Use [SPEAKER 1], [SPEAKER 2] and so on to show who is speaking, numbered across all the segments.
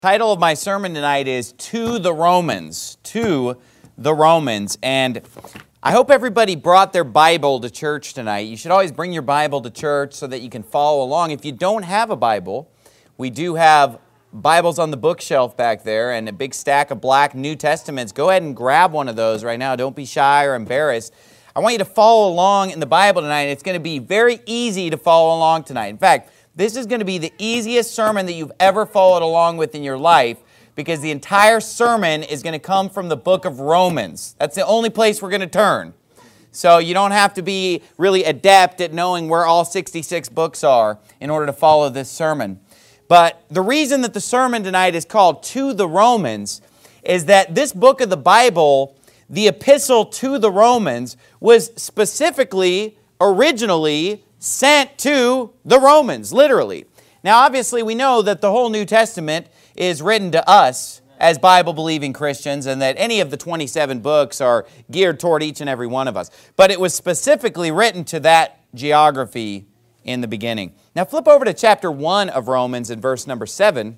[SPEAKER 1] Title of my sermon tonight is To the Romans. To the Romans. And I hope everybody brought their Bible to church tonight. You should always bring your Bible to church so that you can follow along. If you don't have a Bible, we do have Bibles on the bookshelf back there and a big stack of black New Testaments. Go ahead and grab one of those right now. Don't be shy or embarrassed. I want you to follow along in the Bible tonight. It's going to be very easy to follow along tonight. In fact, this is going to be the easiest sermon that you've ever followed along with in your life, because the entire sermon is going to come from the book of Romans. That's the only place we're going to turn. So you don't have to be really adept at knowing where all 66 books are in order to follow this sermon. But the reason that the sermon tonight is called To the Romans is that this book of the Bible, the epistle to the Romans, was specifically, originally, sent to the Romans, literally. Now, obviously, we know that the whole New Testament is written to us as Bible-believing Christians, and that any of the 27 books are geared toward each and every one of us. But it was specifically written to that geography in the beginning. Now, flip over to chapter 1 of Romans in verse number 7,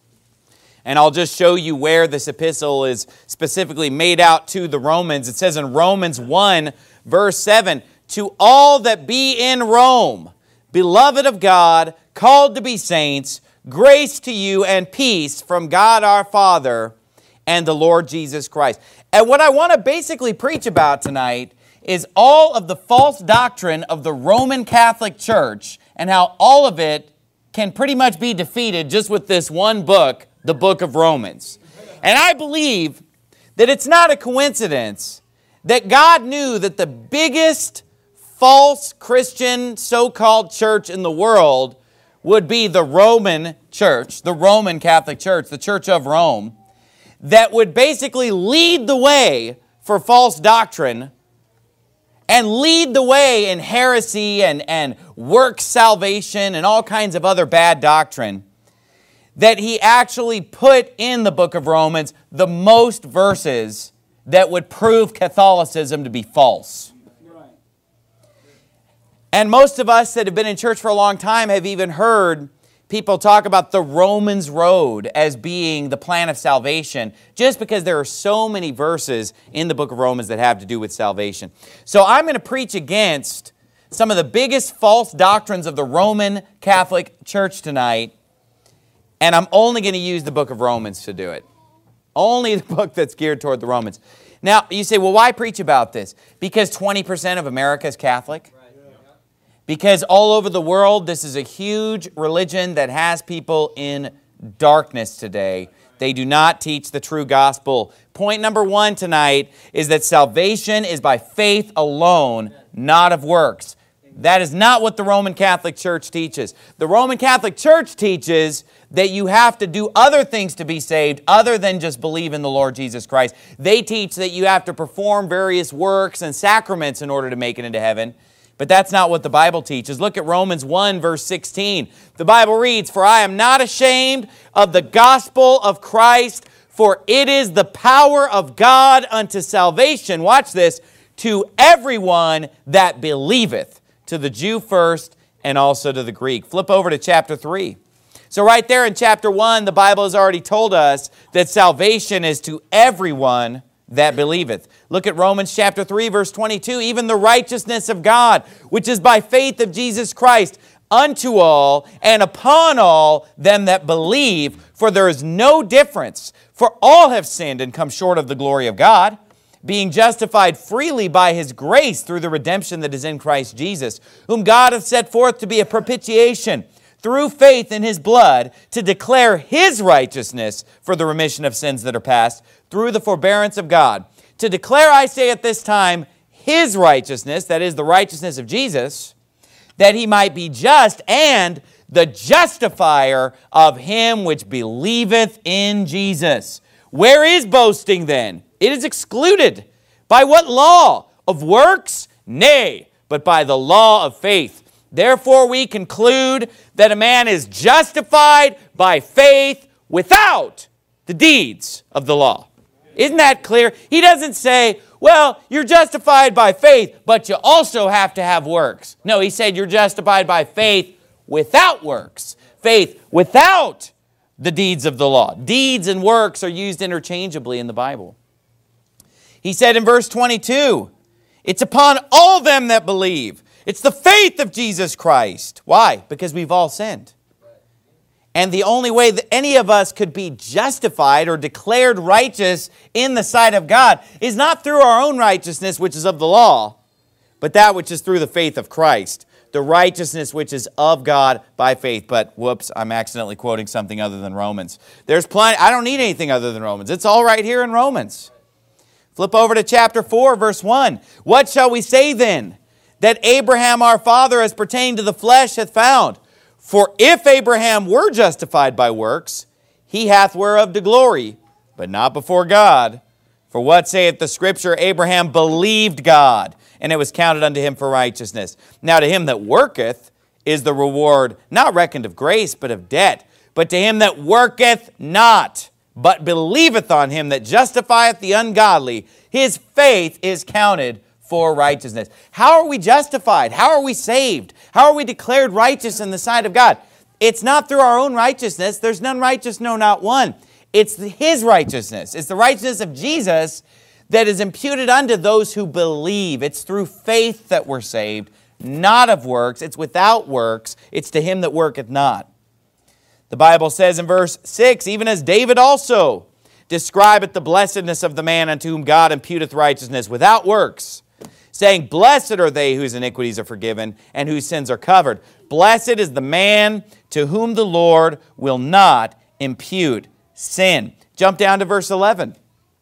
[SPEAKER 1] and I'll just show you where this epistle is specifically made out to the Romans. It says in Romans 1, verse 7, "To all that be in Rome, beloved of God, called to be saints, grace to you and peace from God our Father and the Lord Jesus Christ." And what I want to basically preach about tonight is all of the false doctrine of the Roman Catholic Church and how all of it can pretty much be defeated just with this one book, the book of Romans. And I believe that it's not a coincidence that God knew that the biggest false Christian so-called church in the world would be the Roman Church, the Roman Catholic Church, the Church of Rome, that would basically lead the way for false doctrine and lead the way in heresy and work salvation and all kinds of other bad doctrine, that he actually put in the book of Romans the most verses that would prove Catholicism to be false. And most of us that have been in church for a long time have even heard people talk about the Romans road as being the plan of salvation, just because there are so many verses in the book of Romans that have to do with salvation. So I'm going to preach against some of the biggest false doctrines of the Roman Catholic Church tonight, and I'm only going to use the book of Romans to do it. Only the book that's geared toward the Romans. Now, you say, well, why preach about this? Because 20% of America is Catholic? Because all over the world, this is a huge religion that has people in darkness today. They do not teach the true gospel. Point number 1 tonight is that salvation is by faith alone, not of works. That is not what the Roman Catholic Church teaches. The Roman Catholic Church teaches that you have to do other things to be saved other than just believe in the Lord Jesus Christ. They teach that you have to perform various works and sacraments in order to make it into heaven. But that's not what the Bible teaches. Look at Romans 1, verse 16. The Bible reads, "For I am not ashamed of the gospel of Christ, for it is the power of God unto salvation," watch this, "to everyone that believeth, to the Jew first and also to the Greek." Flip over to chapter 3. So right there in chapter 1, the Bible has already told us that salvation is to everyone that believeth. Look at Romans chapter 3, verse 22. "Even the righteousness of God, which is by faith of Jesus Christ, unto all and upon all them that believe, for there is no difference. For all have sinned and come short of the glory of God, being justified freely by His grace through the redemption that is in Christ Jesus, whom God hath set forth to be a propitiation through faith in His blood, to declare His righteousness for the remission of sins that are past, through the forbearance of God. To declare, I say at this time, His righteousness," that is the righteousness of Jesus, "that He might be just and the justifier of him which believeth in Jesus." Where is boasting then? It is excluded. By what law? Of works? Nay, but by the law of faith. Therefore we conclude that a man is justified by faith without the deeds of the law. Isn't that clear? He doesn't say, well, you're justified by faith, but you also have to have works. No, he said you're justified by faith without works. Faith without the deeds of the law. Deeds and works are used interchangeably in the Bible. He said in verse 22, it's upon all them that believe. It's the faith of Jesus Christ. Why? Because we've all sinned. And the only way that any of us could be justified or declared righteous in the sight of God is not through our own righteousness, which is of the law, but that which is through the faith of Christ. The righteousness which is of God by faith. But whoops, I'm accidentally quoting something other than Romans. There's plenty. I don't need anything other than Romans. It's all right here in Romans. Flip over to chapter 4, verse 1. What shall we say then? That Abraham our father as pertaining to the flesh hath found. For if Abraham were justified by works, he hath whereof to glory, but not before God. For what saith the Scripture? Abraham believed God, and it was counted unto him for righteousness. Now to him that worketh is the reward not reckoned of grace, but of debt. But to him that worketh not, but believeth on him that justifieth the ungodly, his faith is counted for righteousness. How are we justified? How are we saved? How are we declared righteous in the sight of God? It's not through our own righteousness. There's none righteous, no, not one. It's His righteousness. It's the righteousness of Jesus that is imputed unto those who believe. It's through faith that we're saved, not of works. It's without works. It's to him that worketh not. The Bible says in verse 6, even as David also describeth the blessedness of the man unto whom God imputeth righteousness without works, saying, blessed are they whose iniquities are forgiven and whose sins are covered. Blessed is the man to whom the Lord will not impute sin. Jump down to verse 11.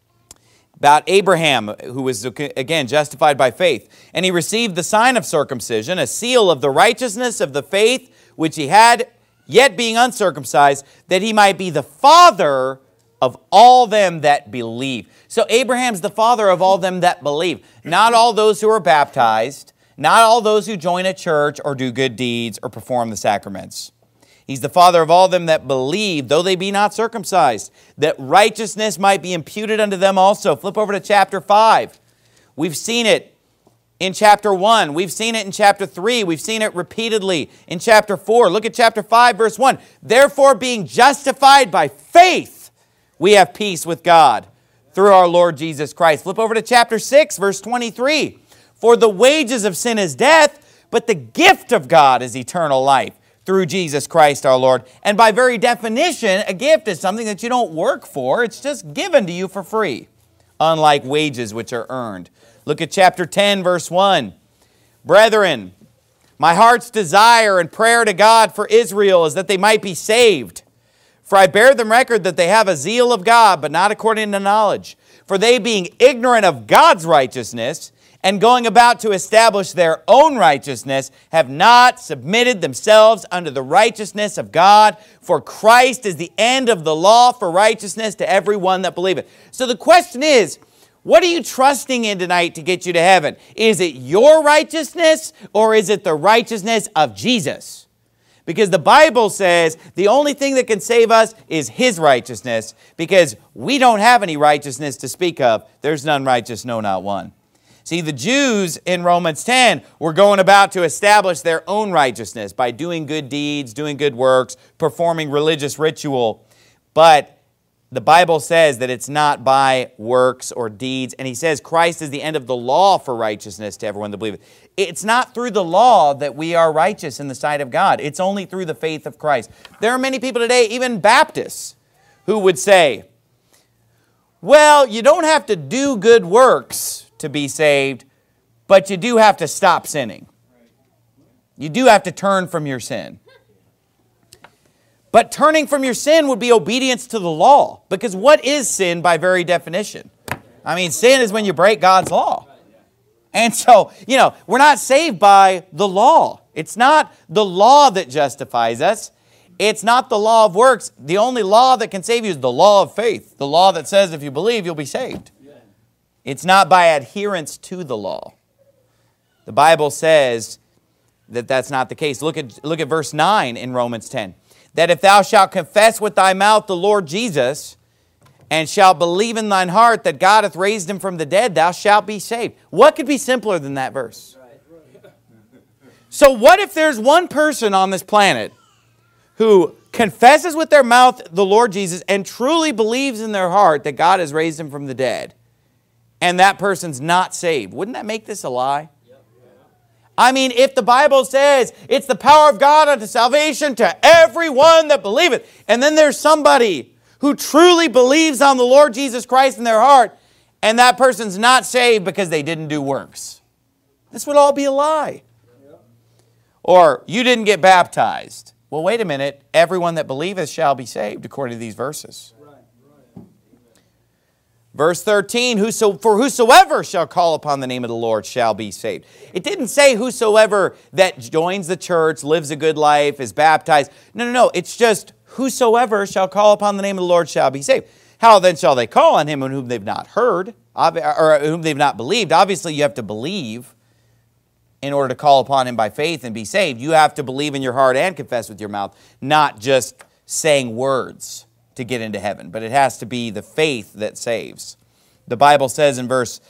[SPEAKER 1] About Abraham, who was, again, justified by faith. And he received the sign of circumcision, a seal of the righteousness of the faith which he had, yet being uncircumcised, that he might be the father of all them that believe. So Abraham's the father of all them that believe. Not all those who are baptized, not all those who join a church or do good deeds or perform the sacraments. He's the father of all them that believe, though they be not circumcised, that righteousness might be imputed unto them also. Flip over to chapter 5. We've seen it in chapter 1. We've seen it in chapter 3. We've seen it repeatedly in chapter 4. Look at chapter 5, verse 1. Therefore, being justified by faith, we have peace with God through our Lord Jesus Christ. Flip over to chapter 6, verse 23. For the wages of sin is death, but the gift of God is eternal life through Jesus Christ our Lord. And by very definition, a gift is something that you don't work for. It's just given to you for free, unlike wages which are earned. Look at chapter 10, verse 1. Brethren, my heart's desire and prayer to God for Israel is that they might be saved. For I bear them record that they have a zeal of God, but not according to knowledge. For they, being ignorant of God's righteousness, and going about to establish their own righteousness, have not submitted themselves unto the righteousness of God. For Christ is the end of the law for righteousness to every one that believeth. So the question is, what are you trusting in tonight to get you to heaven? Is it your righteousness, or is it the righteousness of Jesus? Because the Bible says the only thing that can save us is His righteousness, because we don't have any righteousness to speak of. There's none righteous, no, not one. See, the Jews in Romans 10 were going about to establish their own righteousness by doing good deeds, doing good works, performing religious ritual. But the Bible says that it's not by works or deeds. And he says Christ is the end of the law for righteousness to everyone that believeth. It's not through the law that we are righteous in the sight of God. It's only through the faith of Christ. There are many people today, even Baptists, who would say, well, you don't have to do good works to be saved, but you do have to stop sinning. You do have to turn from your sin. But turning from your sin would be obedience to the law, because what is sin by very definition? I mean, sin is when you break God's law. And so, we're not saved by the law. It's not the law that justifies us. It's not the law of works. The only law that can save you is the law of faith, the law that says if you believe, you'll be saved. It's not by adherence to the law. The Bible says that that's not the case. Look at verse 9 in Romans 10. That if thou shalt confess with thy mouth the Lord Jesus, and shalt believe in thine heart that God hath raised him from the dead, thou shalt be saved. What could be simpler than that verse? So what if there's one person on this planet who confesses with their mouth the Lord Jesus and truly believes in their heart that God has raised him from the dead, and that person's not saved, wouldn't that make this a lie? I mean, if the Bible says it's the power of God unto salvation to everyone that believeth, and then there's somebody who truly believes on the Lord Jesus Christ in their heart, and that person's not saved because they didn't do works, this would all be a lie. Or, you didn't get baptized. Well, wait a minute. Everyone that believeth shall be saved, according to these verses. Verse 13, for whosoever shall call upon the name of the Lord shall be saved. It didn't say whosoever that joins the church, lives a good life, is baptized. No. It's just whosoever shall call upon the name of the Lord shall be saved. How then shall they call on him whom they've not heard, or whom they've not believed? Obviously, you have to believe in order to call upon him by faith and be saved. You have to believe in your heart and confess with your mouth, not just saying words to get into heaven, but it has to be the faith that saves. The Bible says in verse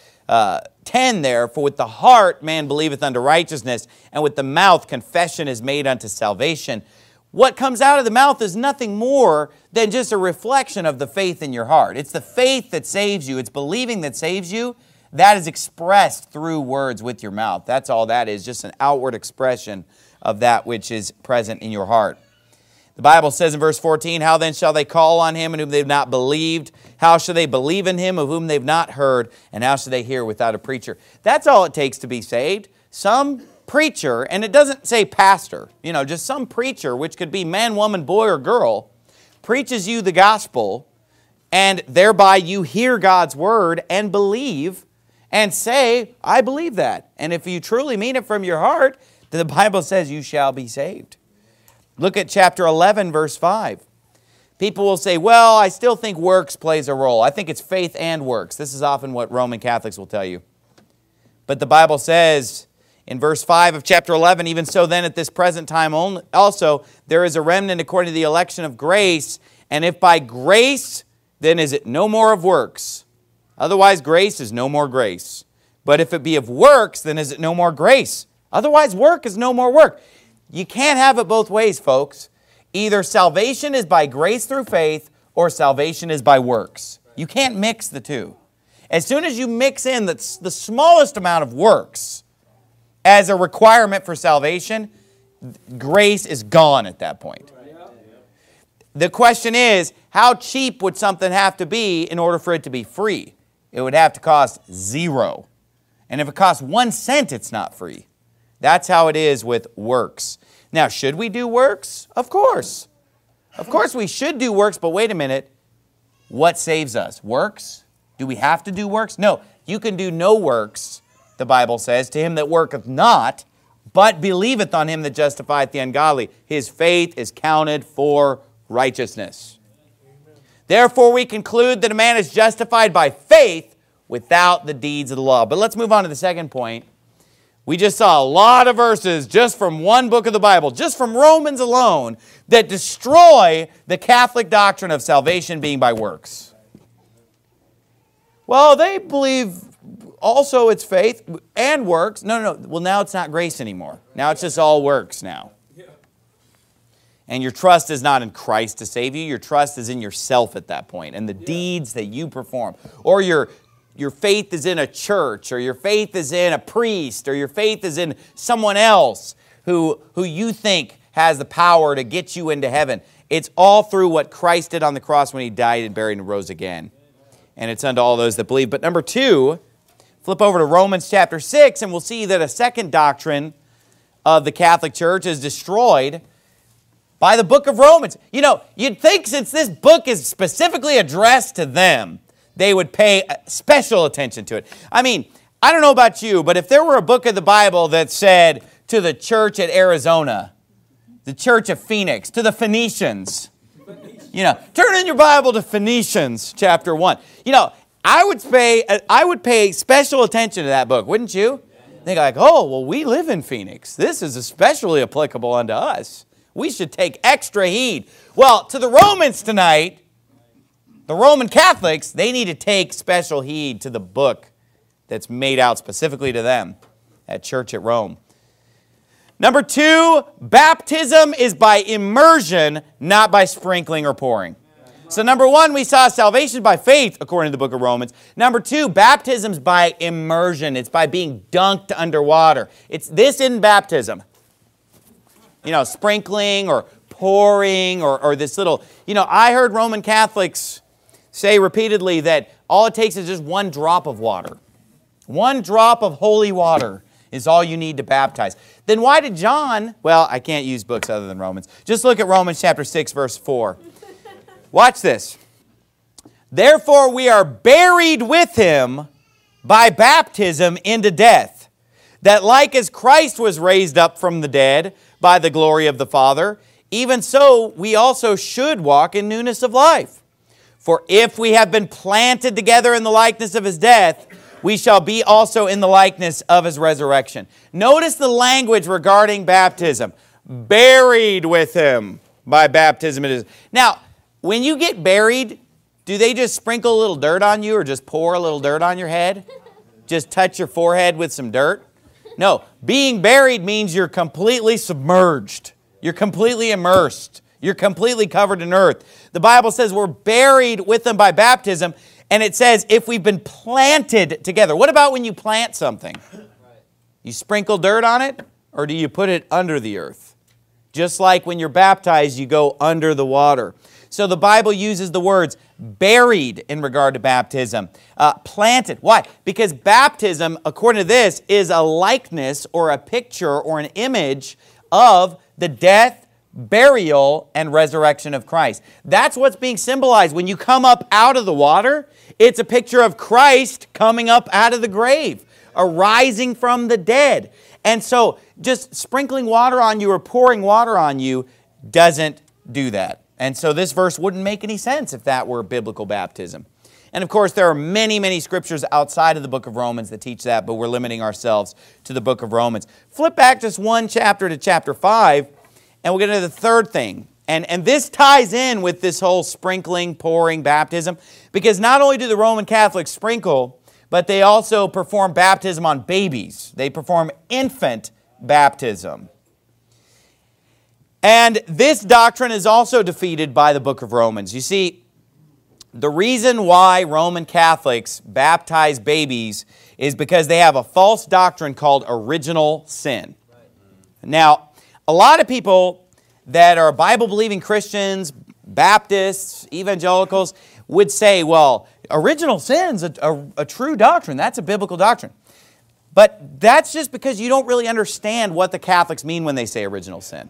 [SPEAKER 1] 10 there, for with the heart man believeth unto righteousness, and with the mouth confession is made unto salvation. What comes out of the mouth is nothing more than just a reflection of the faith in your heart. It's the faith that saves you. It's believing that saves you. That is expressed through words with your mouth. That's all that is, just an outward expression of that which is present in your heart. The Bible says in verse 14, how then shall they call on him in whom they've not believed? How shall they believe in him of whom they've not heard? And how shall they hear without a preacher? That's all it takes to be saved. Some preacher, and it doesn't say pastor, just some preacher, which could be man, woman, boy, or girl, preaches you the gospel, and thereby you hear God's word and believe and say, I believe that. And if you truly mean it from your heart, then the Bible says you shall be saved. Look at chapter 11, verse 5. People will say, well, I still think works plays a role. I think it's faith and works. This is often what Roman Catholics will tell you. But the Bible says in verse 5 of chapter 11, even so then at this present time also there is a remnant according to the election of grace. And if by grace, then is it no more of works? Otherwise grace is no more grace. But if it be of works, then is it no more grace? Otherwise work is no more work. You can't have it both ways, folks. Either salvation is by grace through faith, or salvation is by works. You can't mix the two. As soon as you mix in the smallest amount of works as a requirement for salvation, grace is gone at that point. The question is, how cheap would something have to be in order for it to be free? It would have to cost 0. And if it costs 1 cent, it's not free. That's how it is with works. Now, should we do works? Of course. Of course we should do works, but wait a minute. What saves us? Works? Do we have to do works? No. You can do no works, the Bible says, to him that worketh not, but believeth on him that justifieth the ungodly. His faith is counted for righteousness. Therefore we conclude that a man is justified by faith without the deeds of the law. But let's move on to the second point. We just saw a lot of verses just from one book of the Bible, just from Romans alone, that destroy the Catholic doctrine of salvation being by works. Well, they believe also it's faith and works. No. Well, now it's not grace anymore. Now it's just all works now. And your trust is not in Christ to save you. Your trust is in yourself at that point and the deeds that you perform. Or your faith is in a church, or your faith is in a priest, or your faith is in someone else who you think has the power to get you into heaven. It's all through what Christ did on the cross when he died and buried and rose again. And it's unto all those that believe. But number 2, flip over to Romans chapter 6, and we'll see that a second doctrine of the Catholic Church is destroyed by the book of Romans. You'd think since this book is specifically addressed to them, they would pay special attention to it. I mean, I don't know about you, but if there were a book of the Bible that said to the church at Arizona, the church of Phoenix, to the Phoenicians, turn in your Bible to Phoenicians chapter 1. I would pay special attention to that book, wouldn't you? Think like, oh, well, we live in Phoenix. This is especially applicable unto us. We should take extra heed. Well, to the Romans tonight, the Roman Catholics, they need to take special heed to the book that's made out specifically to them at church at Rome. Number 2, baptism is by immersion, not by sprinkling or pouring. So number 1, we saw salvation by faith, according to the book of Romans. Number 2, baptism's by immersion. It's by being dunked underwater. This isn't baptism. Sprinkling or pouring or this little... I heard Roman Catholics say repeatedly that all it takes is just one drop of water. One drop of holy water is all you need to baptize. Then why did John... Well, I can't use books other than Romans. Just look at Romans chapter 6, verse 4. Watch this. Therefore we are buried with him by baptism into death, that like as Christ was raised up from the dead by the glory of the Father, even so we also should walk in newness of life. For if we have been planted together in the likeness of his death, we shall be also in the likeness of his resurrection. Notice the language regarding baptism. Buried with him by baptism it is. Now, when you get buried, do they just sprinkle a little dirt on you or just pour a little dirt on your head? Just touch your forehead with some dirt? No, being buried means you're completely submerged. You're completely immersed. You're completely covered in earth. The Bible says we're buried with them by baptism, and it says if we've been planted together. What about when you plant something? You sprinkle dirt on it, or do you put it under the earth? Just like when you're baptized, you go under the water. So the Bible uses the words buried in regard to baptism. Planted. Why? Because baptism, according to this, is a likeness or a picture or an image of the death, burial, and resurrection of Christ. That's what's being symbolized. When you come up out of the water, it's a picture of Christ coming up out of the grave, arising from the dead. And so just sprinkling water on you or pouring water on you doesn't do that. And so this verse wouldn't make any sense if that were biblical baptism. And of course, there are many, many scriptures outside of the book of Romans that teach that, but we're limiting ourselves to the book of Romans. Flip back just one chapter to chapter 5, and we'll get into the third thing. And this ties in with this whole sprinkling, pouring, baptism, because not only do the Roman Catholics sprinkle, but they also perform baptism on babies. They perform infant baptism. And this doctrine is also defeated by the book of Romans. You see, the reason why Roman Catholics baptize babies is because they have a false doctrine called original sin. Now, a lot of people that are Bible-believing Christians, Baptists, evangelicals, would say, well, original sin's a true doctrine. That's a biblical doctrine. But that's just because you don't really understand what the Catholics mean when they say original sin.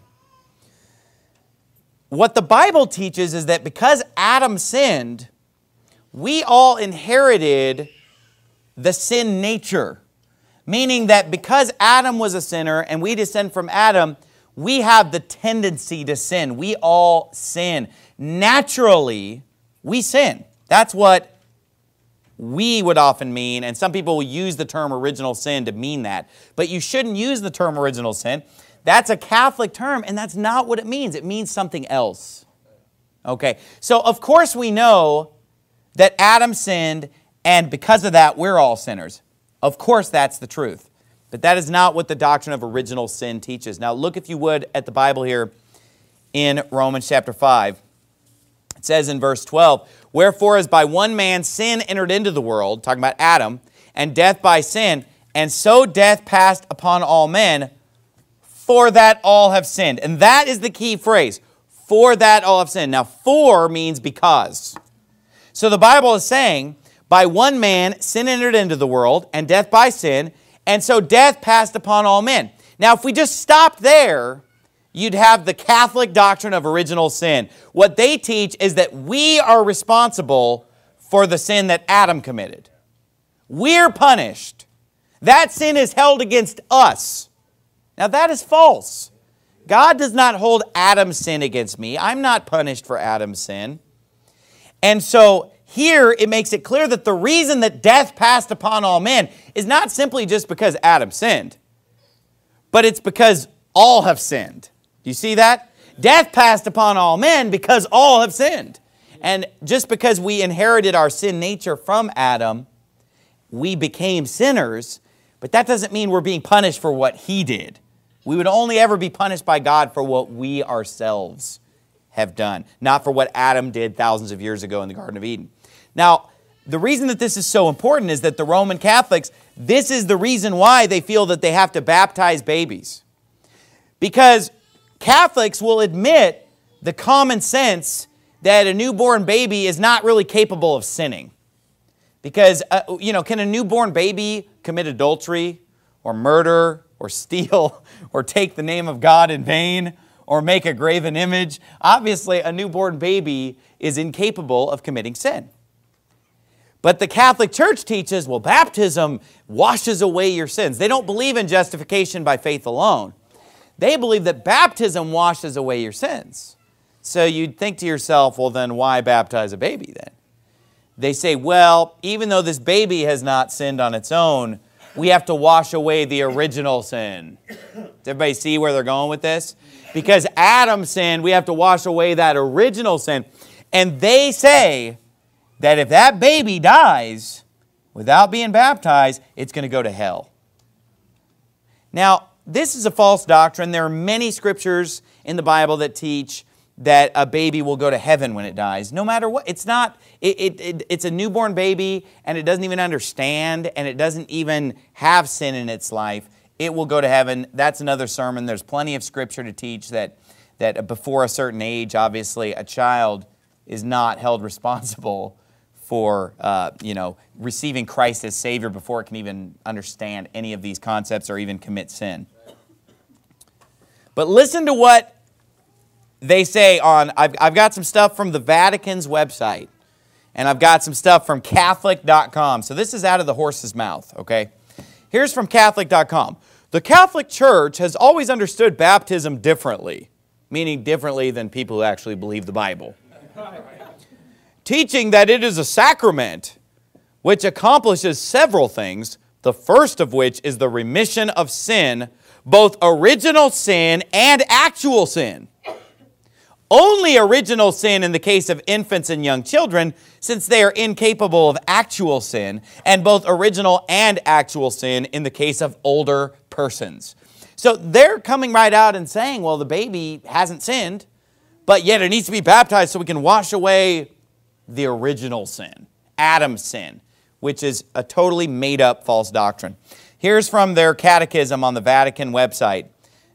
[SPEAKER 1] What the Bible teaches is that because Adam sinned, we all inherited the sin nature. Meaning that because Adam was a sinner and we descend from Adam, we have the tendency to sin. We all sin. Naturally, we sin. That's what we would often mean, and some people will use the term original sin to mean that. But you shouldn't use the term original sin. That's a Catholic term, and that's not what it means. It means something else. Okay, so of course we know that Adam sinned, and because of that, we're all sinners. Of course that's the truth. But that is not what the doctrine of original sin teaches. Now look, if you would, at the Bible here in Romans chapter 5. It says in verse 12, wherefore as by one man sin entered into the world, talking about Adam, and death by sin, and so death passed upon all men, for that all have sinned. And that is the key phrase, for that all have sinned. Now, for means because. So the Bible is saying, by one man sin entered into the world, and death by sin, and so death passed upon all men. Now, if we just stopped there, you'd have the Catholic doctrine of original sin. What they teach is that we are responsible for the sin that Adam committed. We're punished. That sin is held against us. Now that is false. God does not hold Adam's sin against me. I'm not punished for Adam's sin. And so here it makes it clear that the reason that death passed upon all men is not simply just because Adam sinned, but it's because all have sinned. Do you see that? Death passed upon all men because all have sinned. And just because we inherited our sin nature from Adam, we became sinners, but that doesn't mean we're being punished for what he did. We would only ever be punished by God for what we ourselves have done, not for what Adam did thousands of years ago in the Garden of Eden. Now, the reason that this is so important is that the Roman Catholics, this is the reason why they feel that they have to baptize babies. Because Catholics will admit the common sense that a newborn baby is not really capable of sinning. Because, can a newborn baby commit adultery or murder or steal or take the name of God in vain or make a graven image? Obviously, a newborn baby is incapable of committing sin. But the Catholic Church teaches, well, baptism washes away your sins. They don't believe in justification by faith alone. They believe that baptism washes away your sins. So you'd think to yourself, well, then why baptize a baby then? They say, well, even though this baby has not sinned on its own, we have to wash away the original sin. Does everybody see where they're going with this? Because Adam sinned, we have to wash away that original sin. And they say that if that baby dies without being baptized, it's going to go to hell. Now, this is a false doctrine. There are many scriptures in the Bible that teach that a baby will go to heaven when it dies, no matter what. It's not, it's a newborn baby, and it doesn't even understand, and it doesn't even have sin in its life. It will go to heaven. That's another sermon. There's plenty of scripture to teach that before a certain age, obviously, a child is not held responsible for receiving Christ as Savior before it can even understand any of these concepts or even commit sin. But listen to what they say on, I've got some stuff from the Vatican's website, and I've got some stuff from Catholic.com. So this is out of the horse's mouth, okay? Here's from Catholic.com. The Catholic Church has always understood baptism differently, meaning differently than people who actually believe the Bible. Teaching that it is a sacrament which accomplishes several things, the first of which is the remission of sin, both original sin and actual sin. Only original sin in the case of infants and young children, since they are incapable of actual sin, and both original and actual sin in the case of older persons. So they're coming right out and saying, well, the baby hasn't sinned, but yet it needs to be baptized so we can wash away the original sin, Adam's sin, which is a totally made-up false doctrine. Here's from their catechism on the Vatican website.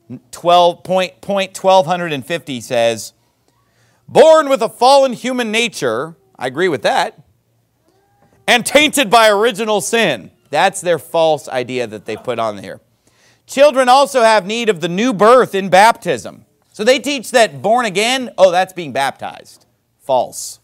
[SPEAKER 1] Point 1250 says, born with a fallen human nature, I agree with that, and tainted by original sin. That's their false idea that they put on here. Children also have need of the new birth in baptism. So they teach that born again, that's being baptized. False.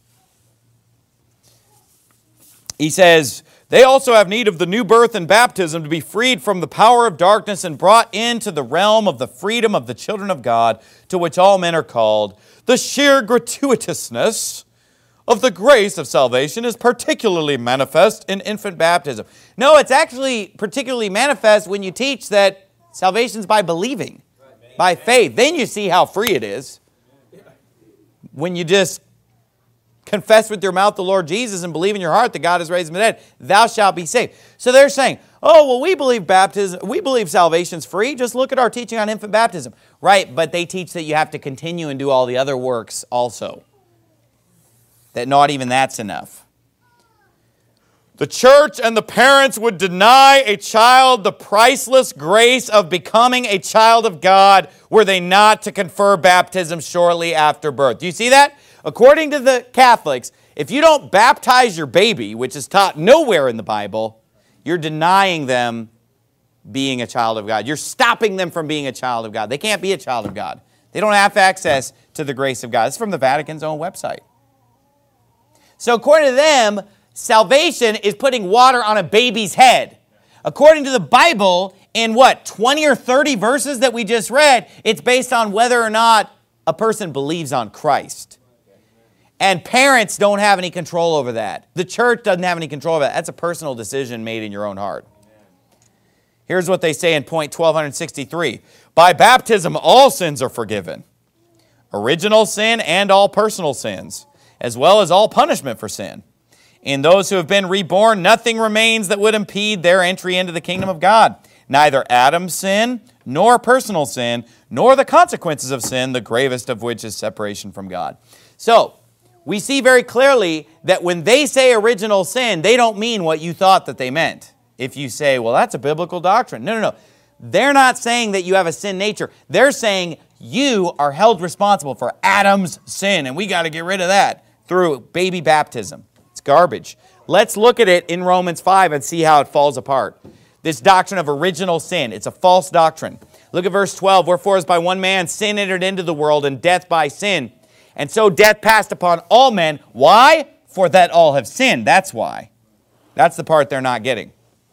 [SPEAKER 1] He says, they also have need of the new birth and baptism to be freed from the power of darkness and brought into the realm of the freedom of the children of God, to which all men are called. The sheer gratuitousness of the grace of salvation is particularly manifest in infant baptism. No, it's actually particularly manifest when you teach that salvation's by believing, by faith. Then you see how free it is. When you just confess with your mouth the Lord Jesus and believe in your heart that God has raised him from the dead, thou shalt be saved. So they're saying, we believe baptism, we believe salvation's free. Just look at our teaching on infant baptism. Right, but they teach that you have to continue and do all the other works also. That not even that's enough. The church and the parents would deny a child the priceless grace of becoming a child of God were they not to confer baptism shortly after birth. Do you see that? According to the Catholics, if you don't baptize your baby, which is taught nowhere in the Bible, you're denying them being a child of God. You're stopping them from being a child of God. They can't be a child of God. They don't have access to the grace of God. It's from the Vatican's own website. So according to them, salvation is putting water on a baby's head. According to the Bible, in 20 or 30 verses that we just read, it's based on whether or not a person believes on Christ. And parents don't have any control over that. The church doesn't have any control over that. That's a personal decision made in your own heart. Here's what they say in point 1263. By baptism, all sins are forgiven. Original sin and all personal sins, as well as all punishment for sin. In those who have been reborn, nothing remains that would impede their entry into the kingdom of God. Neither Adam's sin, nor personal sin, nor the consequences of sin, the gravest of which is separation from God. So, we see very clearly that when they say original sin, they don't mean what you thought that they meant. If you say, well, that's a biblical doctrine. No. They're not saying that you have a sin nature. They're saying you are held responsible for Adam's sin, and we got to get rid of that through baby baptism. It's garbage. Let's look at it in Romans 5 and see how it falls apart. This doctrine of original sin, it's a false doctrine. Look at verse 12. Wherefore as by one man sin entered into the world, and death by sin. And so death passed upon all men. Why? For that all have sinned. That's why. That's the part they're not getting.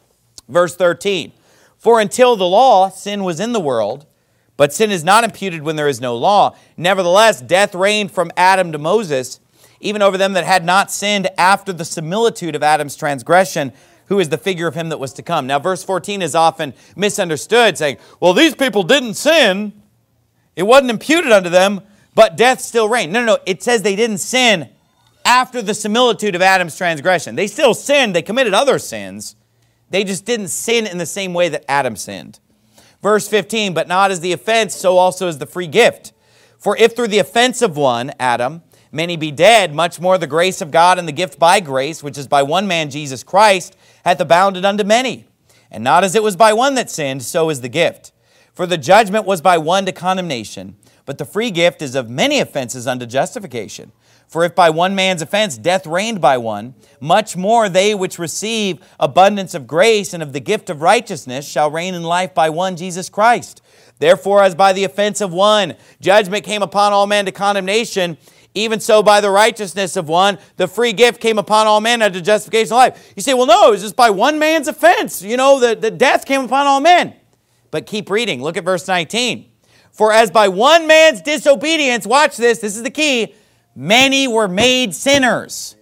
[SPEAKER 1] Verse 13. For until the law, sin was in the world, but sin is not imputed when there is no law. Nevertheless, death reigned from Adam to Moses, even over them that had not sinned after the similitude of Adam's transgression, who is the figure of him that was to come. Now, verse 14 is often misunderstood, saying, well, these people didn't sin. It wasn't imputed unto them, but death still reigned. No. It says they didn't sin after the similitude of Adam's transgression. They still sinned. They committed other sins. They just didn't sin in the same way that Adam sinned. Verse 15, but not as the offense, so also is the free gift. For if through the offense of one, Adam, many be dead, much more the grace of God and the gift by grace, which is by one man, Jesus Christ, hath abounded unto many. And not as it was by one that sinned, so is the gift. For the judgment was by one to condemnation, but the free gift is of many offenses unto justification. For if by one man's offense death reigned by one, much more they which receive abundance of grace and of the gift of righteousness shall reign in life by one, Jesus Christ. Therefore, as by the offense of one judgment came upon all men to condemnation, even so by the righteousness of one the free gift came upon all men unto justification of life. You say, well, no, it was just by one man's offense. The death came upon all men. But keep reading. Look at verse 19. For as by one man's disobedience, watch this is the key, many were made sinners.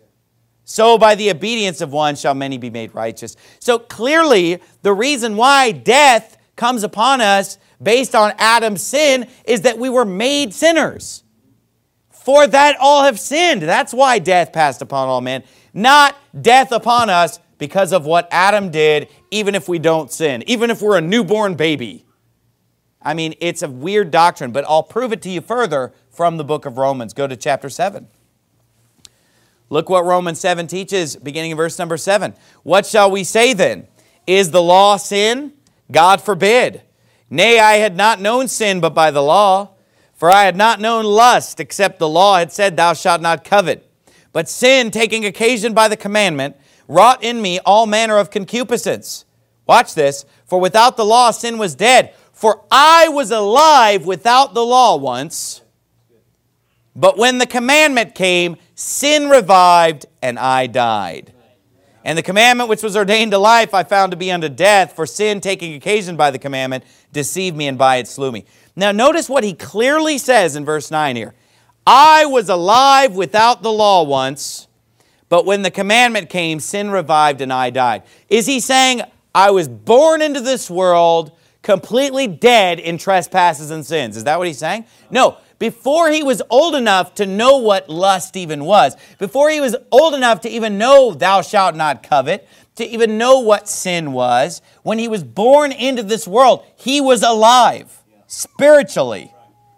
[SPEAKER 1] So by the obedience of one shall many be made righteous. So clearly, the reason why death comes upon us based on Adam's sin is that we were made sinners. For that all have sinned. That's why death passed upon all men. Not death upon us because of what Adam did, even if we don't sin. Even if we're a newborn baby. I mean, it's a weird doctrine, but I'll prove it to you further from the book of Romans. Go to chapter 7. Look what Romans 7 teaches, beginning in verse number 7. What shall we say then? Is the law sin? God forbid. Nay, I had not known sin but by the law. For I had not known lust, except the law had said, thou shalt not covet. But sin, taking occasion by the commandment, wrought in me all manner of concupiscence. Watch this. For without the law, sin was dead. For I was alive without the law once. But when the commandment came, sin revived, and I died. And the commandment which was ordained to life I found to be unto death, for sin, taking occasion by the commandment, deceived me, and by it slew me. Now notice what he clearly says in verse 9 here. I was alive without the law once, but when the commandment came, sin revived, and I died. Is he saying, I was born into this world completely dead in trespasses and sins? Is that what he's saying? No. Before he was old enough to know what lust even was, before he was old enough to even know thou shalt not covet, to even know what sin was, when he was born into this world, he was alive spiritually.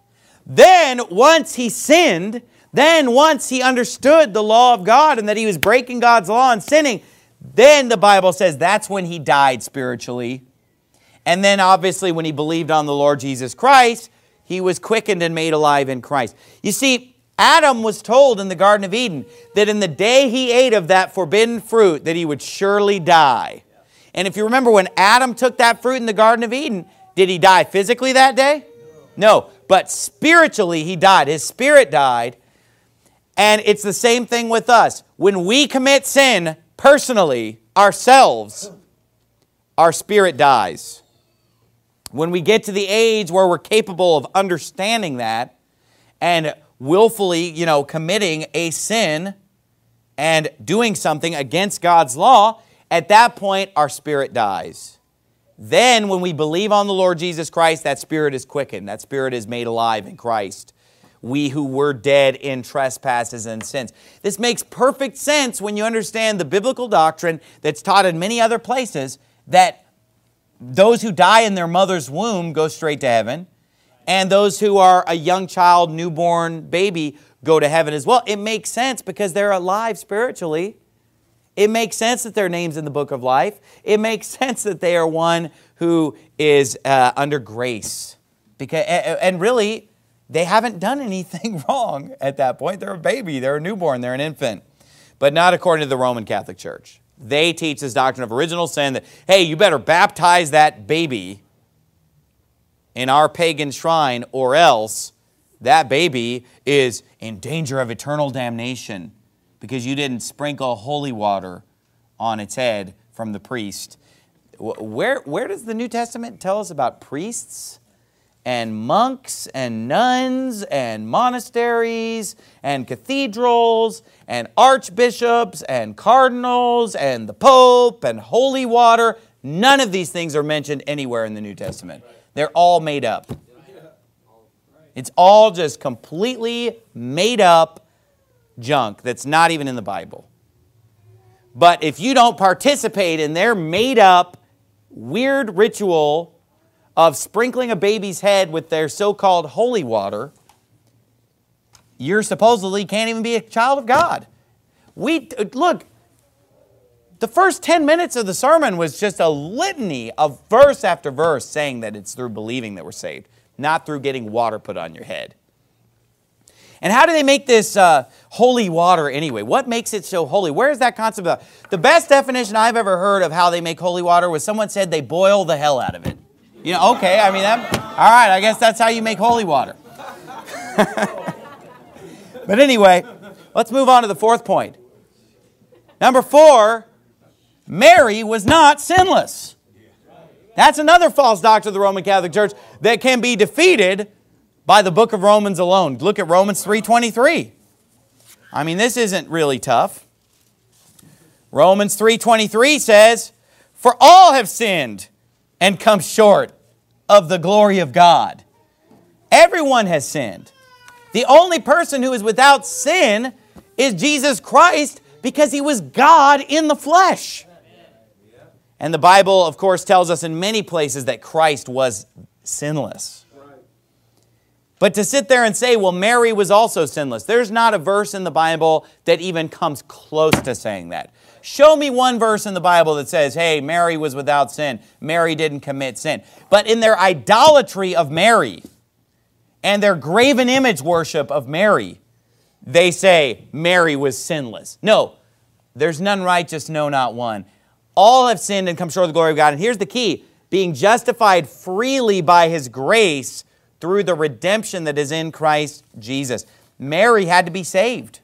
[SPEAKER 1] Then once he sinned, then once he understood the law of God and that he was breaking God's law and sinning, then the Bible says that's when he died spiritually. And then obviously when he believed on the Lord Jesus Christ, he was quickened and made alive in Christ. You see, Adam was told in the Garden of Eden that in the day he ate of that forbidden fruit that he would surely die. And if you remember when Adam took that fruit in the Garden of Eden, did he die physically that day? No, but spiritually he died. His spirit died. And it's the same thing with us. When we commit sin personally, ourselves, our spirit dies. When we get to the age where we're capable of understanding that and willfully, committing a sin and doing something against God's law, at that point, our spirit dies. Then when we believe on the Lord Jesus Christ, that spirit is quickened. That spirit is made alive in Christ. We who were dead in trespasses and sins. This makes perfect sense when you understand the biblical doctrine that's taught in many other places that those who die in their mother's womb go straight to heaven, and those who are a young child, newborn baby, go to heaven as well. It makes sense because they're alive spiritually. It makes sense that their name's in the book of life. It makes sense that they are one who is under grace. And really, they haven't done anything wrong at that point. They're a baby, they're a newborn, they're an infant. But not according to the Roman Catholic Church. They teach this doctrine of original sin that, hey, you better baptize that baby in our pagan shrine or else that baby is in danger of eternal damnation because you didn't sprinkle holy water on its head from the priest. Where does the New Testament tell us about priests and monks and nuns and monasteries and cathedrals and archbishops and cardinals and the Pope and holy water? None of these things are mentioned anywhere in the New Testament. They're all made up. It's all just completely made up junk that's not even in the Bible. But if you don't participate in their made up weird ritual of sprinkling a baby's head with their so-called holy water, you supposedly can't even be a child of God. Look, the first 10 minutes of the sermon was just a litany of verse after verse saying that it's through believing that we're saved, not through getting water put on your head. And how do they make this holy water anyway? What makes it so holy? Where is that concept of? The best definition I've ever heard of how they make holy water was someone said they boil the hell out of it. You know, okay, I mean, all right, I guess that's how you make holy water. But anyway, let's move on to the fourth point. Number 4, Mary was not sinless. That's another false doctrine of the Roman Catholic Church that can be defeated by the book of Romans alone. Look at Romans 3:23. I mean, this isn't really tough. Romans 3:23 says, "For all have sinned and come short of the glory of God." Everyone has sinned. The only person who is without sin is Jesus Christ because he was God in the flesh. And the Bible, of course, tells us in many places that Christ was sinless. But to sit there and say, well, Mary was also sinless, there's not a verse in the Bible that even comes close to saying that. Show me one verse in the Bible that says, hey, Mary was without sin. Mary didn't commit sin. But in their idolatry of Mary and their graven image worship of Mary, they say Mary was sinless. No, there's none righteous, no, not one. All have sinned and come short of the glory of God. And here's the key: being justified freely by His grace through the redemption that is in Christ Jesus. Mary had to be saved.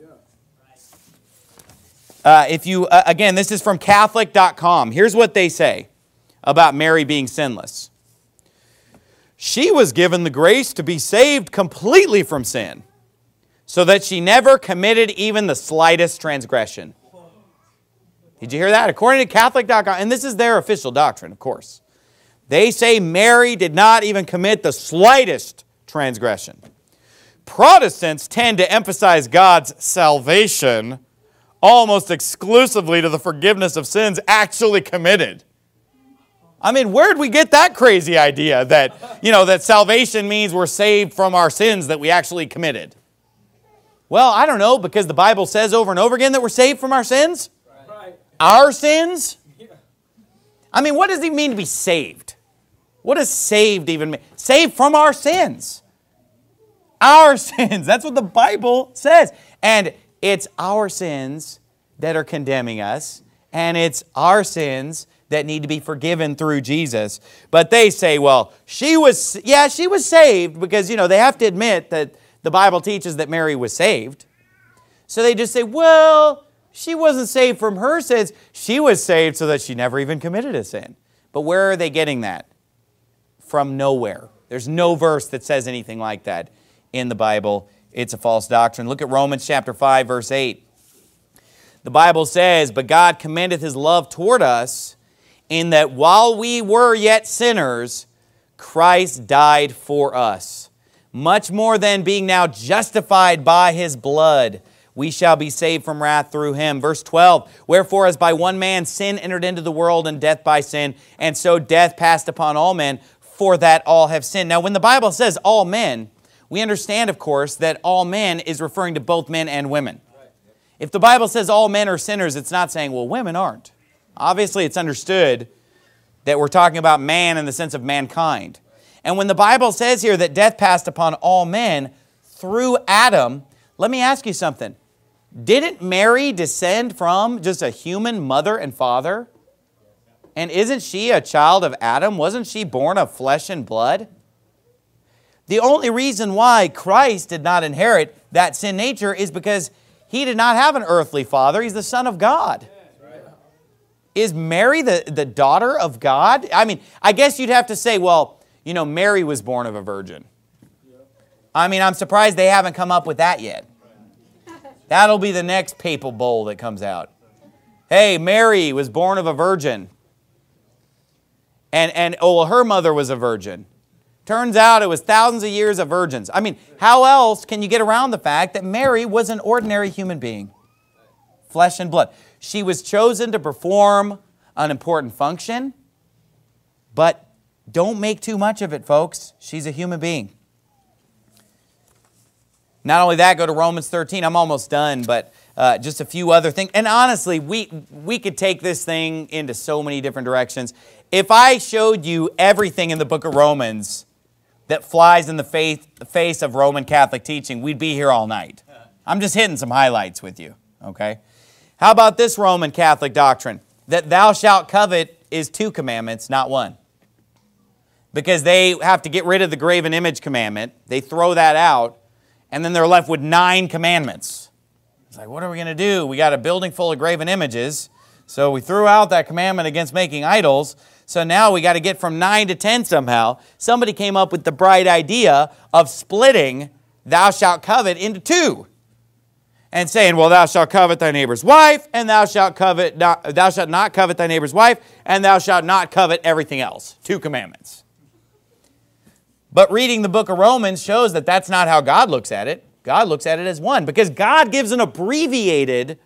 [SPEAKER 1] Again, this is from Catholic.com. Here's what they say about Mary being sinless. She was given the grace to be saved completely from sin, so that she never committed even the slightest transgression. Did you hear that? According to Catholic.com, and this is their official doctrine, of course. They say Mary did not even commit the slightest transgression. Protestants tend to emphasize God's salvation almost exclusively to the forgiveness of sins actually committed. I mean, where'd we get that crazy idea that, that salvation means we're saved from our sins that we actually committed? Well, I don't know, because the Bible says over and over again that we're saved from our sins. Right. Our sins? I mean, what does it mean to be saved? What does saved even mean? Saved from our sins. Our sins. That's what the Bible says. And it's our sins that are condemning us, and it's our sins that need to be forgiven through Jesus. But they say, well, she was saved because, they have to admit that the Bible teaches that Mary was saved. So they just say, well, she wasn't saved from her sins. She was saved so that she never even committed a sin. But where are they getting that? From nowhere. There's no verse that says anything like that in the Bible. It's a false doctrine. Look at Romans chapter 5, verse 8. The Bible says, "But God commendeth His love toward us, in that while we were yet sinners, Christ died for us. Much more than being now justified by His blood, we shall be saved from wrath through him. Verse 12, wherefore as by one man sin entered into the world, and death by sin, and so death passed upon all men, for that all have sinned. Now when the Bible says all men, we understand, of course, that all men is referring to both men and women. If the Bible says all men are sinners, it's not saying, well, women aren't. Obviously, it's understood that we're talking about man in the sense of mankind. And when the Bible says here that death passed upon all men through Adam, let me ask you something. Didn't Mary descend from just a human mother and father? And isn't she a child of Adam? Wasn't she born of flesh and blood? The only reason why Christ did not inherit that sin nature is because he did not have an earthly father. He's the Son of God. Is Mary the daughter of God? I mean, I guess you'd have to say, well, you know, Mary was born of a virgin. I mean, I'm surprised they haven't come up with that yet. That'll be the next papal bull that comes out. Hey, Mary was born of a virgin. And her mother was a virgin. Turns out it was thousands of years of virgins. I mean, how else can you get around the fact that Mary was an ordinary human being? Flesh and blood. She was chosen to perform an important function, but don't make too much of it, folks. She's a human being. Not only that, go to Romans 13. I'm almost done, but just a few other things. And honestly, we could take this thing into so many different directions. If I showed you everything in the book of Romans that flies in the face of Roman Catholic teaching, we'd be here all night. I'm just hitting some highlights with you, okay? How about this Roman Catholic doctrine? That thou shalt covet is 2 commandments, not 1. Because they have to get rid of the graven image commandment. They throw that out, and then they're left with 9 commandments. It's like, what are we going to do? We got a building full of graven images, so we threw out that commandment against making idols, so now we got to get from 9 to 10 somehow. Somebody came up with the bright idea of splitting thou shalt covet into 2. And saying, well, thou shalt covet thy neighbor's wife, and thou shalt not covet thy neighbor's wife, and thou shalt not covet everything else. 2 commandments. But reading the book of Romans shows that that's not how God looks at it. God looks at it as 1, because God gives an abbreviated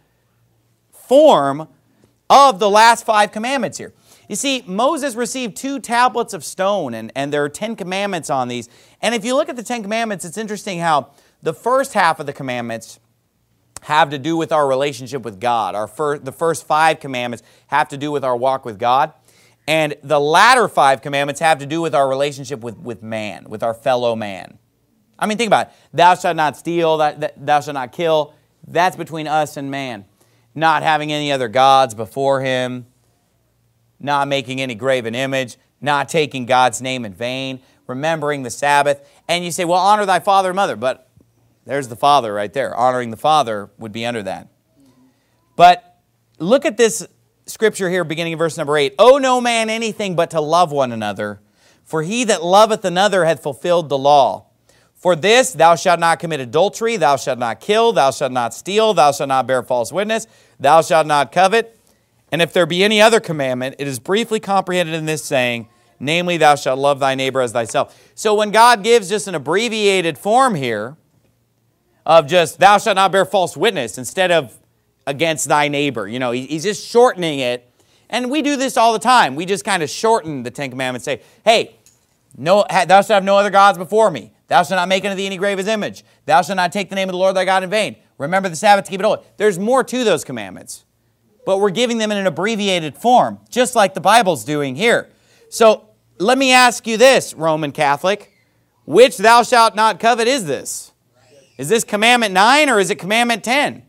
[SPEAKER 1] form of the last 5 commandments here. You see, Moses received 2 tablets of stone, and there are 10 commandments on these. And if you look at the 10 commandments, it's interesting how the first half of the commandments have to do with our relationship with God. The first 5 commandments have to do with our walk with God. And the latter 5 commandments have to do with our relationship with man, with our fellow man. I mean, think about it. Thou shalt not steal, thou shalt not kill. That's between us and man. Not having any other gods before him. Not making any graven image. Not taking God's name in vain. Remembering the Sabbath. And you say, well, honor thy father and mother. But there's the father right there. Honoring the father would be under that. But look at this scripture here beginning in verse number 8. Owe no man anything but to love one another, for he that loveth another hath fulfilled the law. For this, thou shalt not commit adultery, thou shalt not kill, thou shalt not steal, thou shalt not bear false witness, thou shalt not covet. And if there be any other commandment, it is briefly comprehended in this saying, namely, thou shalt love thy neighbor as thyself. So when God gives just an abbreviated form here, of just, thou shalt not bear false witness, instead of against thy neighbor. You know, he's just shortening it. And we do this all the time. We just kind of shorten the 10 commandments, say, hey, thou shalt have no other gods before me. Thou shalt not make unto thee any graven image. Thou shalt not take the name of the Lord thy God in vain. Remember the Sabbath to keep it holy. There's more to those commandments. But we're giving them in an abbreviated form, just like the Bible's doing here. So let me ask you this, Roman Catholic. Which thou shalt not covet is this? Is this commandment 9 or is it commandment 10?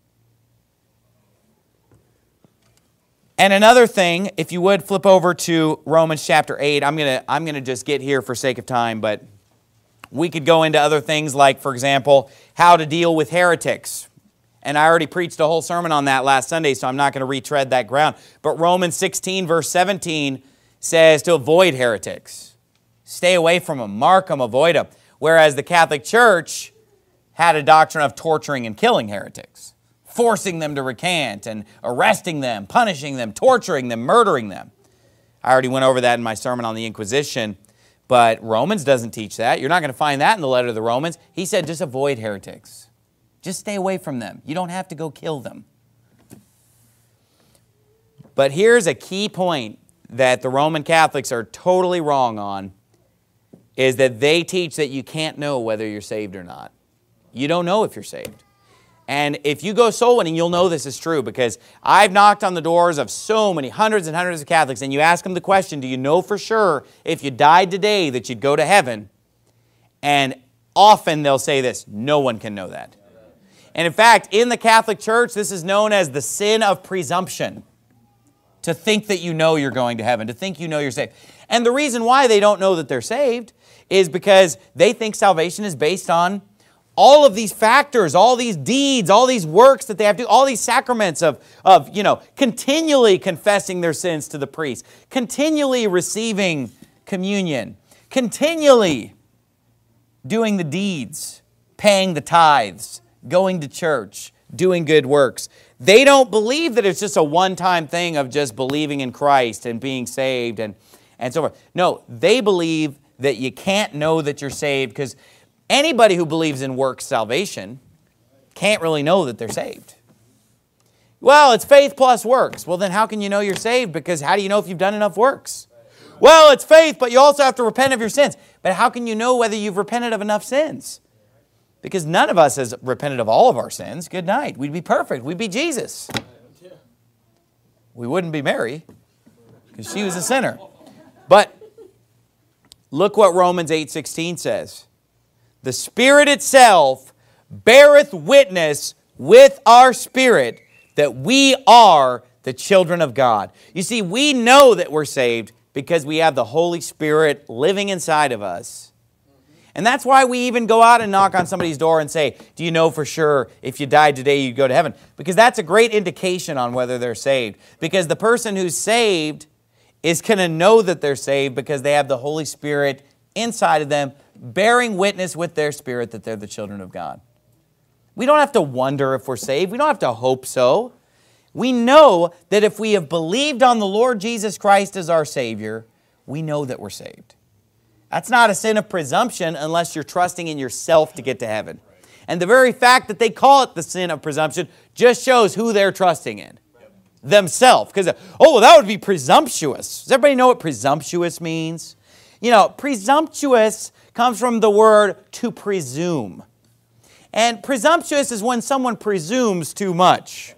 [SPEAKER 1] And another thing, if you would flip over to Romans chapter 8, I'm gonna just get here for sake of time, but we could go into other things like, for example, how to deal with heretics. And I already preached a whole sermon on that last Sunday, so I'm not going to retread that ground. But Romans 16, verse 17 says to avoid heretics. Stay away from them, mark them, avoid them. Whereas the Catholic Church had a doctrine of torturing and killing heretics, forcing them to recant and arresting them, punishing them, torturing them, murdering them. I already went over that in my sermon on the Inquisition, but Romans doesn't teach that. You're not going to find that in the letter to the Romans. He said just avoid heretics. Just stay away from them. You don't have to go kill them. But here's a key point that the Roman Catholics are totally wrong on, is that they teach that you can't know whether you're saved or not. You don't know if you're saved. And if you go soul winning, you'll know this is true, because I've knocked on the doors of so many, hundreds and hundreds of Catholics, and you ask them the question, do you know for sure if you died today that you'd go to heaven? And often they'll say this, no one can know that. And in fact, in the Catholic Church, this is known as the sin of presumption. To think that you know you're going to heaven, to think you know you're saved. And the reason why they don't know that they're saved is because they think salvation is based on all of these factors, all these deeds, all these works that they have to do, all these sacraments of continually confessing their sins to the priest, continually receiving communion, continually doing the deeds, paying the tithes, going to church, doing good works. They don't believe that it's just a one-time thing of just believing in Christ and being saved and so forth. No, they believe that you can't know that you're saved, because anybody who believes in works salvation can't really know that they're saved. Well, it's faith plus works. Well, then how can you know you're saved? Because how do you know if you've done enough works? Well, it's faith, but you also have to repent of your sins. But how can you know whether you've repented of enough sins? Because none of us has repented of all of our sins. Good night. We'd be perfect. We'd be Jesus. We wouldn't be Mary, because she was a sinner. But look what Romans 8:16 says. The Spirit itself beareth witness with our spirit that we are the children of God. You see, we know that we're saved because we have the Holy Spirit living inside of us. And that's why we even go out and knock on somebody's door and say, do you know for sure if you died today you'd go to heaven? Because that's a great indication on whether they're saved. Because the person who's saved is going to know that they're saved because they have the Holy Spirit inside of them, bearing witness with their spirit that they're the children of God. We don't have to wonder if we're saved. We don't have to hope so. We know that if we have believed on the Lord Jesus Christ as our Savior, we know that we're saved. That's not a sin of presumption unless you're trusting in yourself to get to heaven. And the very fact that they call it the sin of presumption just shows who they're trusting in. Themselves. Because, oh, that would be presumptuous. Does everybody know what presumptuous means? You know, presumptuous comes from the word to presume. And presumptuous is when someone presumes too much.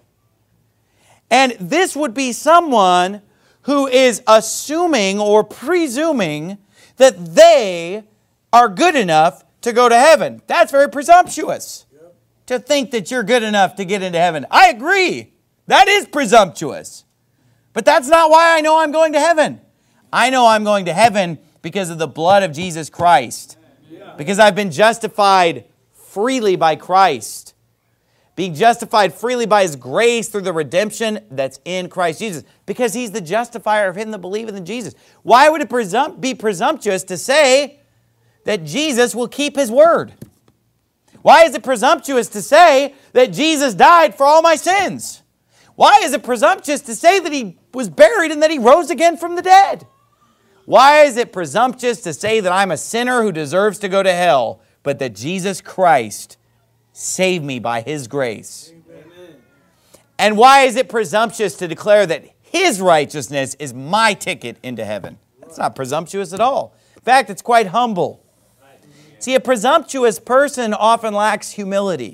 [SPEAKER 1] And this would be someone who is assuming or presuming that they are good enough to go to heaven. That's very presumptuous. Yep. To think that you're good enough to get into heaven. I agree. That is presumptuous. But that's not why I know I'm going to heaven. I know I'm going to heaven because of the blood of Jesus Christ. Yeah. Because I've been justified freely by Christ. Being justified freely by His grace through the redemption that's in Christ Jesus. Because He's the justifier of him that believeth in Jesus. Why would it be presumptuous to say that Jesus will keep His word? Why is it presumptuous to say that Jesus died for all my sins? Why is it presumptuous to say that He was buried and that He rose again from the dead? Why is it presumptuous to say that I'm a sinner who deserves to go to hell, but that Jesus Christ saved me by His grace? Amen. And why is it presumptuous to declare that His righteousness is my ticket into heaven? That's not presumptuous at all. In fact, it's quite humble. See, a presumptuous person often lacks humility.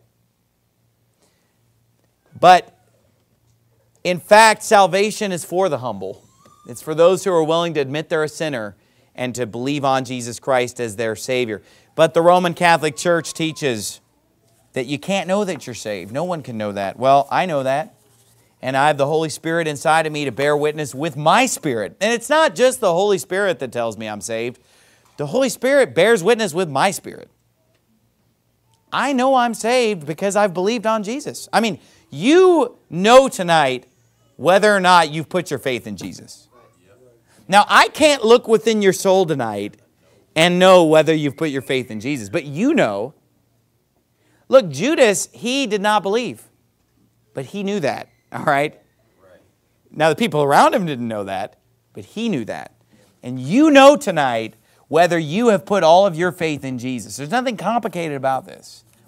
[SPEAKER 1] But in fact, salvation is for the humble. It's for those who are willing to admit they're a sinner and to believe on Jesus Christ as their Savior. But the Roman Catholic Church teaches that you can't know that you're saved. No one can know that. Well, I know that. And I have the Holy Spirit inside of me to bear witness with my spirit. And it's not just the Holy Spirit that tells me I'm saved. The Holy Spirit bears witness with my spirit. I know I'm saved because I've believed on Jesus. I mean, you know tonight whether or not you've put your faith in Jesus. Now, I can't look within your soul tonight and know whether you've put your faith in Jesus, but you know. Look, Judas, he did not believe, but he knew that, all right? Now, the people around him didn't know that, but he knew that. And you know tonight whether you have put all of your faith in Jesus. There's nothing complicated about this.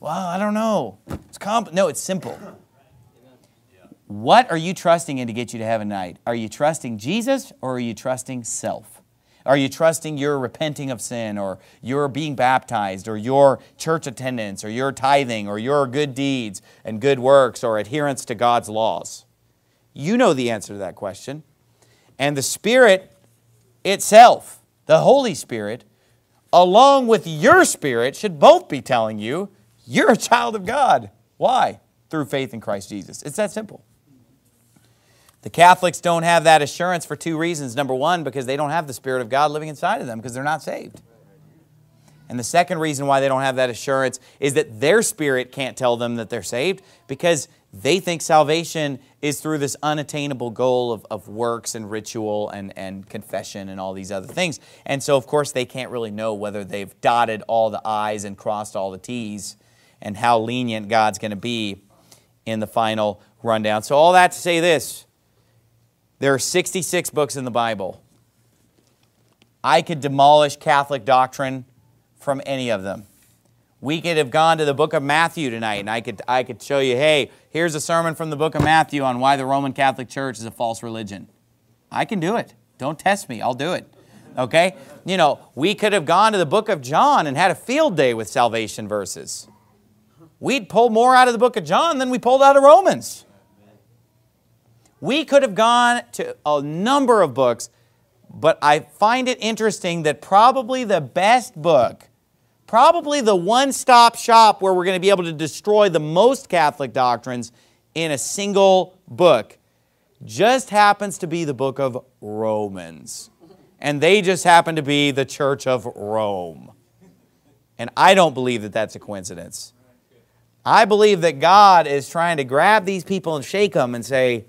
[SPEAKER 1] Well, I don't know. No, it's simple. What are you trusting in to get you to heaven tonight? Are you trusting Jesus or are you trusting self? Are you trusting your repenting of sin or your being baptized or your church attendance or your tithing or your good deeds and good works or adherence to God's laws? You know the answer to that question. And the Spirit itself, the Holy Spirit, along with your spirit, should both be telling you you're a child of God. Why? Through faith in Christ Jesus. It's that simple. The Catholics don't have that assurance for two reasons. Number one, because they don't have the Spirit of God living inside of them because they're not saved. And the second reason why they don't have that assurance is that their spirit can't tell them that they're saved because they think salvation is through this unattainable goal of works and ritual and confession and all these other things. And so, of course, they can't really know whether they've dotted all the I's and crossed all the T's and how lenient God's going to be in the final rundown. So all that to say this, there are 66 books in the Bible. I could demolish Catholic doctrine from any of them. We could have gone to the book of Matthew tonight, and I could show you, hey, here's a sermon from the book of Matthew on why the Roman Catholic Church is a false religion. I can do it. Don't test me. I'll do it. Okay? You know, we could have gone to the book of John and had a field day with salvation verses. We'd pull more out of the book of John than we pulled out of Romans. We could have gone to a number of books, but I find it interesting that probably the best book, probably the one-stop shop where we're going to be able to destroy the most Catholic doctrines in a single book, just happens to be the book of Romans. And they just happen to be the Church of Rome. And I don't believe that that's a coincidence. I believe that God is trying to grab these people and shake them and say,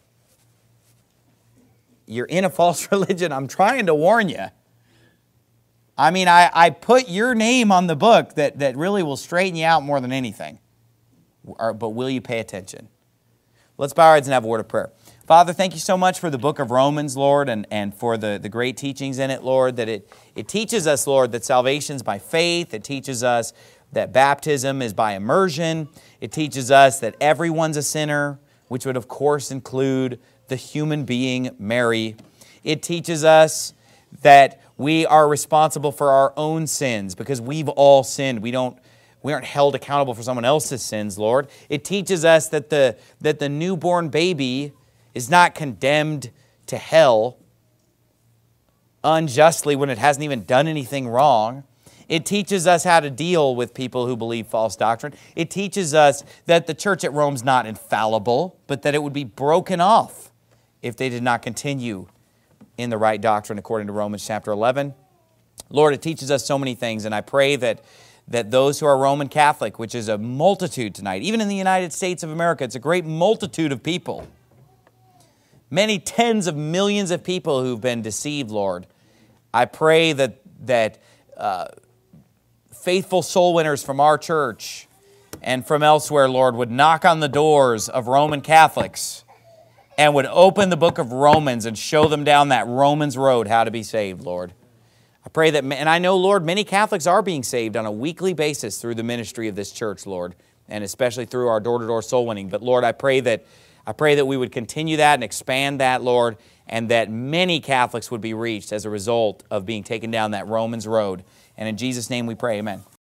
[SPEAKER 1] you're in a false religion. I'm trying to warn you. I mean, I put your name on the book that really will straighten you out more than anything. But will you pay attention? Let's bow our heads and have a word of prayer. Father, thank you so much for the book of Romans, Lord, and for the great teachings in it, Lord, that it teaches us, Lord, that salvation's by faith. It teaches us that baptism is by immersion. It teaches us that everyone's a sinner, which would, of course, include the human being, Mary. It teaches us that we are responsible for our own sins because we've all sinned. We aren't held accountable for someone else's sins, Lord. It teaches us that the newborn baby is not condemned to hell unjustly when it hasn't even done anything wrong. It teaches us how to deal with people who believe false doctrine. It teaches us that the church at Rome's not infallible, but that it would be broken off if they did not continue in the right doctrine according to Romans chapter 11. Lord, it teaches us so many things, and I pray that those who are Roman Catholic, which is a multitude tonight, even in the United States of America, it's a great multitude of people. Many tens of millions of people who've been deceived, Lord. I pray that faithful soul winners from our church and from elsewhere, Lord, would knock on the doors of Roman Catholics and would open the book of Romans and show them down that Romans road how to be saved, Lord. I pray that, and I know, Lord, many Catholics are being saved on a weekly basis through the ministry of this church, Lord, and especially through our door-to-door soul winning. But Lord, I pray that we would continue that and expand that, Lord, and that many Catholics would be reached as a result of being taken down that Romans road. And in Jesus' name we pray, amen.